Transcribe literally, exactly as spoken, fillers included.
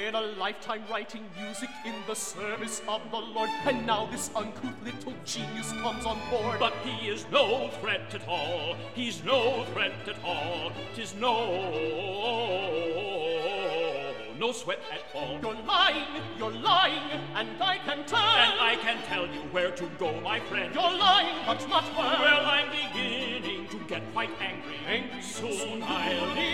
been a lifetime writing music in the service of the Lord, and now this uncouth little genius comes on board. But he is no threat at all, he's no threat at all, 'tis no, no sweat at all. You're lying, you're lying, and I can tell. And I can tell you where to go, my friend. You're lying, but not well. Well, I'm beginning to get quite angry. Angry, Soon soon I'll leave.